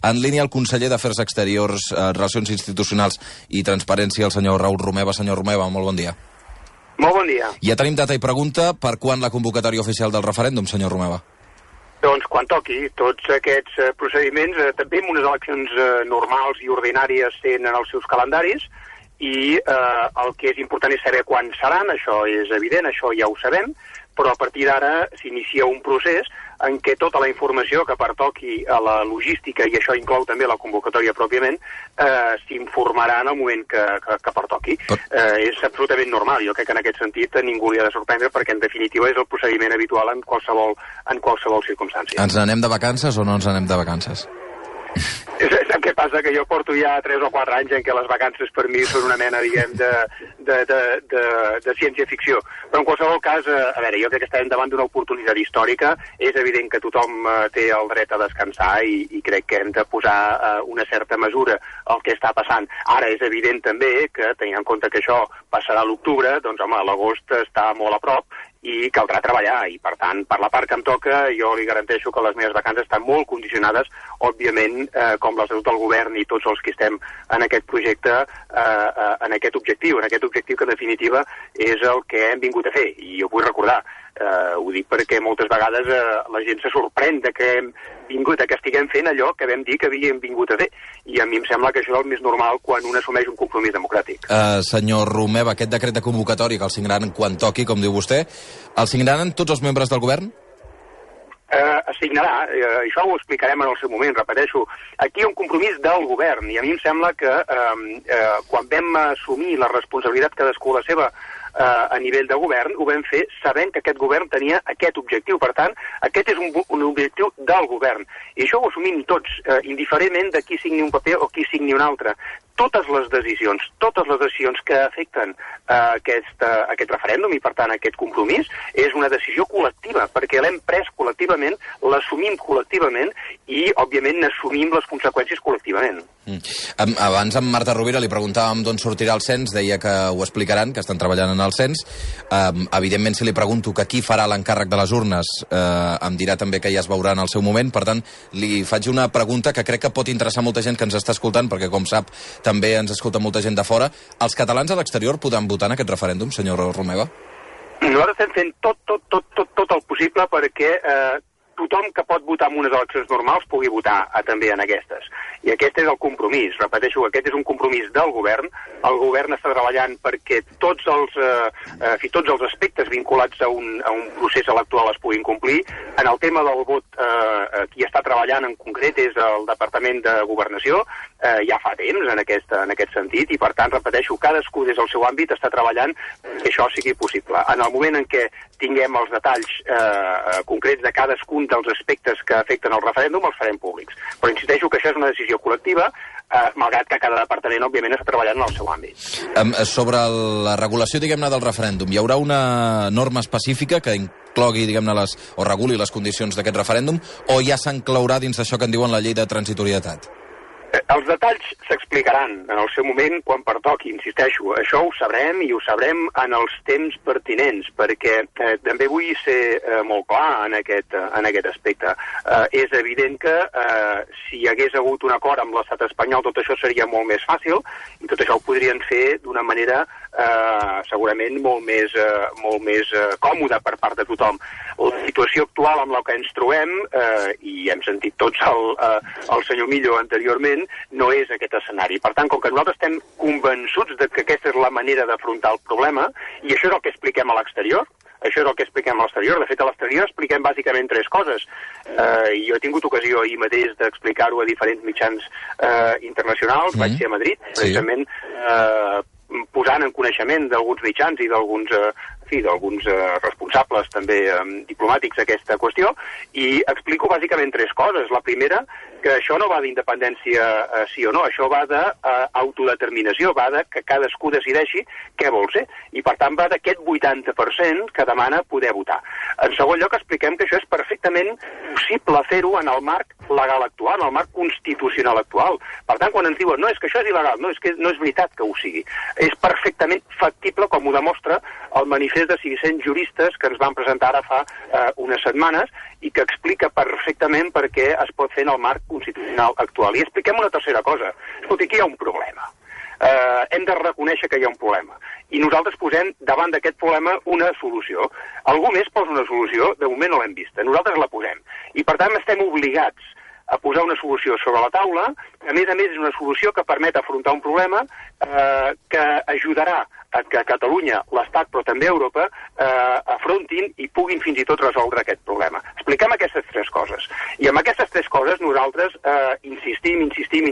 En línia el conseller d'Afers Exteriors, Relacions Institucionals i Transparència, el senyor Raül Romeva. Senyor Romeva, molt bon dia. Molt bon dia. Ja tenim data i pregunta. Per quan la convocatòria oficial del referèndum, senyor Romeva? Doncs quan toqui. Tots aquests procediments, també en unes eleccions normals i ordinàries, tenen els seus calendaris, i el que és important és saber quan seran. Això és evident, això ja ho sabem, però a partir d'ara s'inicia un procés en què tota la informació que pertoqui a la logística, i això inclou també la convocatòria pròpiament, s'informarà en el moment que pertoqui. És absolutament normal. Jo crec que en aquest sentit ningú li ha de sorprendre, perquè en definitiva és el procediment habitual en qualsevol circumstància. Ens n'anem de vacances o no ens n'anem de vacances? Sap què passa? Que jo porto ja 3 o 4 anys en què les vacances per mi són una mena, diguem, de ciència-ficció. Però en qualsevol cas, a veure, jo crec que estem davant d'una oportunitat històrica. És evident que tothom té el dret a descansar i crec que hem de posar una certa mesura al que està passant. Ara és evident també que, tenint en compte que això passarà a l'octubre, doncs home, l'agost està molt a prop i caldrà treballar, i per tant, per la part que em toca, jo li garanteixo que les meves vacances estan molt condicionades, òbviament, com la salut del govern i tots els que estem en aquest projecte, en aquest objectiu que en definitiva és el que hem vingut a fer. I jo vull recordar, ho dic perquè moltes vegades la gent se sorprèn de que hem vingut, que estiguem fent allò que vam dir que havíem vingut a fer, i a mi em sembla que això és el més normal quan un assumeix un compromís democràtic. Senyor Romeva, aquest decret de convocatòria que el signaran quan toqui, com diu vostè, el signaran tots els membres del govern? Es signarà, això ho explicarem en el seu moment, repeteixo. Aquí hi ha un compromís del govern, i a mi em sembla que quan vam assumir la responsabilitat cadascú la seva a nivell de govern, ho vam fer sabent que aquest govern tenia aquest objectiu. Per tant, aquest és un objectiu del govern. I això ho assumim tots, indiferentment de qui signi un paper o qui signi un altre. Totes les decisions que afecten aquest referèndum i, per tant, aquest compromís, és una decisió col·lectiva, perquè l'hem pres col·lectivament, l'assumim col·lectivament i, òbviament, n'assumim les conseqüències col·lectivament. Abans amb Marta Rovira li preguntàvem d'on sortirà el cens, deia que ho explicaran, que estan treballant en el cens. Evidentment, si li pregunto que qui farà l'encàrrec de les urnes, em dirà també que ja es veurà en el seu moment. Per tant, li faig una pregunta que crec que pot interessar molta gent que ens està escoltant, perquè, com sap, també ens escolta molta gent de fora. Els catalans a l'exterior podran votar en aquest referèndum, senyor Romeva? Nosaltres estem fent tot el possible perquè tothom que pot votar en unes eleccions normals pugui votar també en aquestes. I aquest és el compromís. Repeteixo, aquest és un compromís del govern. El govern està treballant perquè tots els aspectes vinculats a un procés electoral es puguin complir. En el tema del vot, qui està treballant en concret és el Departament de Governació, ja fa temps en aquest sentit, i per tant, repeteixo, cadascú des del seu àmbit està treballant que això sigui possible. En el moment en què tinguem els detalls concrets de cadascun dels aspectes que afecten el referèndum, els farem públics. Però insisteixo que això és una decisió col·lectiva, malgrat que cada departament, òbviament, està treballant en el seu àmbit. Sobre la regulació, diguem-ne, del referèndum, hi haurà una norma específica que inclogui, diguem-ne, o reguli les condicions d'aquest referèndum, o ja s'enclourà dins d'això que en diuen la llei de transitorietat? Els detalls s'explicaran en el seu moment quan pertoqui, insisteixo. Això ho sabrem i ho sabrem en els temps pertinents, perquè també vull ser molt clar en aquest aspecte. És evident que si hi hagués hagut un acord amb l'estat espanyol, tot això seria molt més fàcil, i tot això ho podrien fer d'una manera segurament molt més còmoda per part de tothom. La situació actual amb la que ens trobem, i hem sentit tots el senyor Millo anteriorment, no és aquest escenari. Per tant, com que nosaltres estem convençuts de que aquesta és la manera d'afrontar el problema, i això és el que expliquem a l'exterior, de fet, a l'exterior expliquem bàsicament 3 coses. Jo he tingut ocasió ahir mateix d'explicar-ho a diferents mitjans internacionals. Vaig ser a Madrid, precisament posant en coneixement d'alguns mitjans i d'alguns responsables també diplomàtics aquesta qüestió, i explico bàsicament 3 coses. La primera, que això no va d'independència sí o no, això va d'autodeterminació, va de que cadascú decideixi què vol ser, i per tant va d'aquest 80% que demana poder votar. En segon lloc, expliquem que això és perfectament possible fer-ho en el marc legal actual, en el marc constitucional actual. Per tant, quan ens diuen, no, és que això és il·legal, no, és que no és veritat que ho sigui. És perfectament factible, com ho demostra el manifest de 500 juristes que ens van presentar ara fa unes setmanes, i que explica perfectament per què es pot fer en el marc constitucional actual. I expliquem una tercera cosa. Escolta, aquí hi ha un problema. Hem de reconèixer que hi ha un problema. I nosaltres posem davant d'aquest problema una solució. Algú més posa una solució, de moment no l'hem vista. Nosaltres la posem. I per tant estem obligats a posar una solució sobre la taula, que a més és una solució que permet afrontar un problema que ajudarà a que Catalunya, l'Estat, però també Europa, afrontin i puguin fins i tot resoldre aquest problema. Expliquem aquestes tres coses. I amb aquestes tres coses nosaltres insistim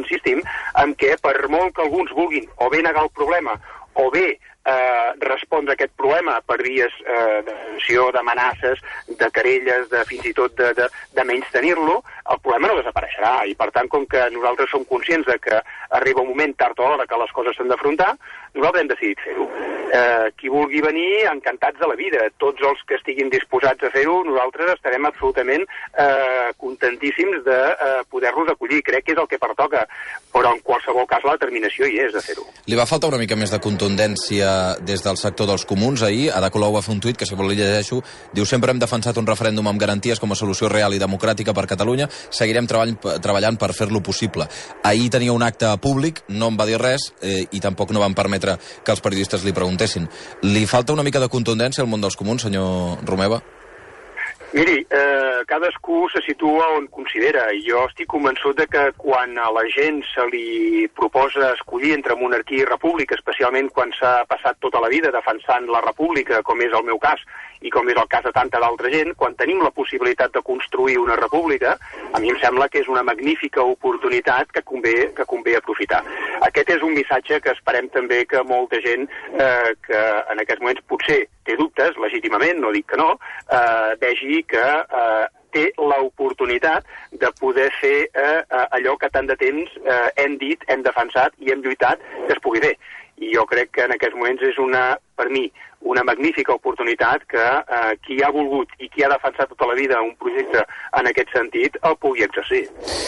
en què per molt que alguns vulguin o bé negar el problema o bé respondre a aquest problema per vies de sanció, d'amenaces, de querelles, fins i tot de menys tenir-lo, el problema no desapareixerà. I per tant, com que nosaltres som conscients de que arriba un moment tard o d'hora que les coses s'han d'afrontar, nosaltres hem decidit fer-ho. Qui vulgui venir, encantats de la vida. Tots els que estiguin disposats a fer-ho, nosaltres estarem absolutament contentíssims de poder-los acollir. Crec que és el que pertoca, però en qualsevol cas la determinació hi és de fer-ho. Li va faltar una mica més de contundència des del sector dels comuns ahir. Ada Colau va fer un tuit que, si vol, li llegeixo, diu: sempre hem defensat un referèndum amb garanties com a solució real i democràtica per Catalunya, seguirem treballant per fer-lo possible. Ahir tenia un acte públic, no en va dir res i tampoc no van permetre que els periodistes li preguntessin. Li falta una mica de contundència al món dels comuns, senyor Romeva? Miri, cadascú se situa on considera. Jo estic convençut de que quan a la gent se li proposa escollir entre monarquia i república, especialment quan s'ha passat tota la vida defensant la república, com és el meu cas, i com és el cas de tanta d'altra gent, quan tenim la possibilitat de construir una república, a mi em sembla que és una magnífica oportunitat que convé aprofitar. Aquest és un missatge que esperem també que molta gent que en aquests moments potser té dubtes, legítimament, no dic que no, vegi que té l'oportunitat de poder fer allò que tant de temps hem dit, hem defensat i hem lluitat que es pugui fer. I jo crec que en aquests moments és per mi, una magnífica oportunitat que qui ha volgut i qui ha defensat tota la vida un projecte en aquest sentit el pugui exercir.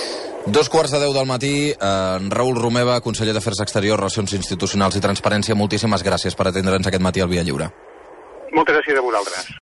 2:45 del matí, Raül Romeva, conseller d'Afers Exteriors, Relacions Institucionals i Transparència, moltíssimes gràcies per atendre'ns aquest matí al Via Lliure. Moltes gràcies a vosaltres.